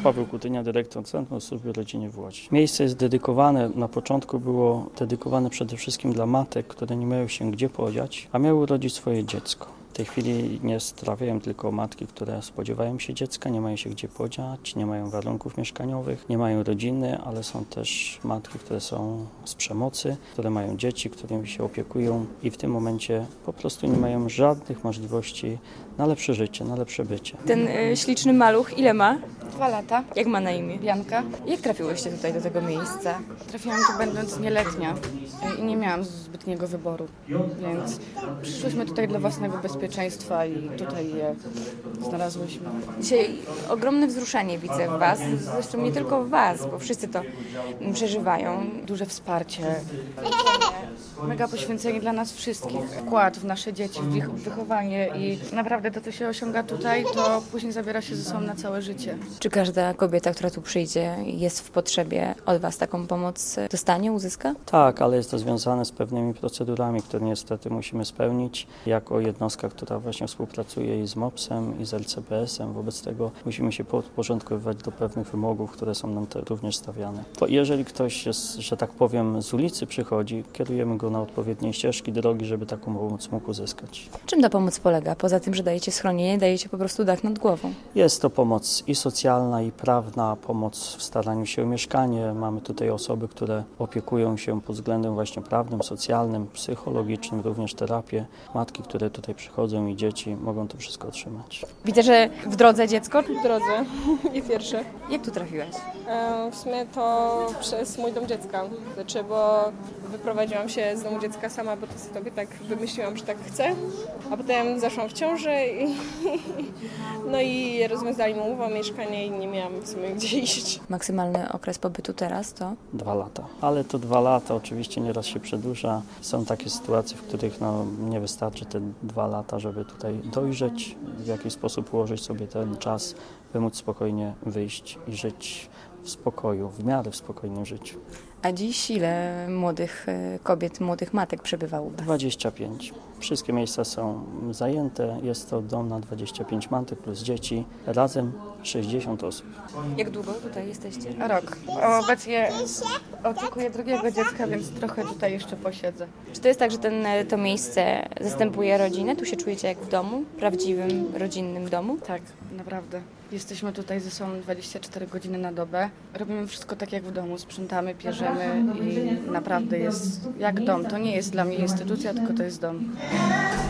Paweł Kutynia, dyrektor Centrum Służby Rodziny w Łodzi. Miejsce jest dedykowane, na początku było dedykowane przede wszystkim dla matek, które nie mają się gdzie podziać, a miały urodzić swoje dziecko. W tej chwili nie trafiają tylko matki, które spodziewają się dziecka, nie mają się gdzie podziać, nie mają warunków mieszkaniowych, nie mają rodziny, ale są też matki, które są z przemocy, które mają dzieci, którymi się opiekują i w tym momencie po prostu nie mają żadnych możliwości na lepsze życie, na lepsze bycie. Ten śliczny maluch ile ma? 2 lata. Jak ma na imię? Bianka. Jak trafiłyście tutaj do tego miejsca? Trafiłam tu będąc nieletnia i nie miałam zbytniego wyboru, więc przyszłyśmy tutaj dla własnego bezpieczeństwa i tutaj je znalazłyśmy. Dzisiaj ogromne wzruszenie widzę w Was, zresztą nie tylko w Was, bo wszyscy to przeżywają. Duże wsparcie, mega poświęcenie dla nas wszystkich, wkład w nasze dzieci, w ich wychowanie i naprawdę to, co się osiąga tutaj, to później zabiera się ze sobą na całe życie. Czy każda kobieta, która tu przyjdzie, jest w potrzebie od Was taką pomoc dostanie, uzyska? Tak, ale jest to związane z pewnymi procedurami, które niestety musimy spełnić jako jednostka, która właśnie współpracuje i z MOPS-em, i z LCPS-em. Wobec tego musimy się podporządkowywać do pewnych wymogów, które są nam również stawiane. Bo jeżeli ktoś jest, że tak powiem, z ulicy przychodzi, kierujemy go na odpowiednie ścieżki, drogi, żeby taką pomoc mógł uzyskać. Czym ta pomoc polega? Poza tym, że dajecie schronienie, dajecie po prostu dach nad głową. Jest to pomoc i socjalna, i prawna, pomoc w staraniu się o mieszkanie. Mamy tutaj osoby, które opiekują się pod względem właśnie prawnym, socjalnym, psychologicznym, również terapię. Matki, które tutaj przychodzą i dzieci mogą to wszystko otrzymać. Widzę, że w drodze dziecko. W drodze, nie pierwsze. Jak tu trafiłaś? W sumie to przez mój dom dziecka, znaczy, bo wyprowadziłam się z domu dziecka sama, bo to sobie tak wymyśliłam, że tak chcę, a potem zaszłam w ciążę no i rozwiązali mi umowę o mieszkanie i nie miałam w sumie gdzie iść. Maksymalny okres pobytu teraz to? 2 lata. Ale to 2 lata oczywiście nieraz się przedłuża. Są takie sytuacje, w których nie wystarczy te 2 lata, żeby tutaj dojrzeć, w jakiś sposób ułożyć sobie ten czas, by móc spokojnie wyjść i żyć w spokoju, w miarę w spokojnym życiu. A dziś ile młodych kobiet, młodych matek przebywa u Was? 25. Wszystkie miejsca są zajęte. Jest to dom na 25 matek plus dzieci. Razem 60 osób. Jak długo tutaj jesteście? Rok. Obecnie oczekuję drugiego dziecka, więc trochę tutaj jeszcze posiedzę. Czy to jest tak, że to miejsce zastępuje rodzinę? Tu się czujecie jak w domu? Prawdziwym, rodzinnym domu? Tak, naprawdę. Jesteśmy tutaj ze sobą 24 godziny na dobę. Robimy wszystko tak jak w domu, sprzątamy, pierzemy i naprawdę jest jak dom. To nie jest dla mnie instytucja, tylko to jest dom.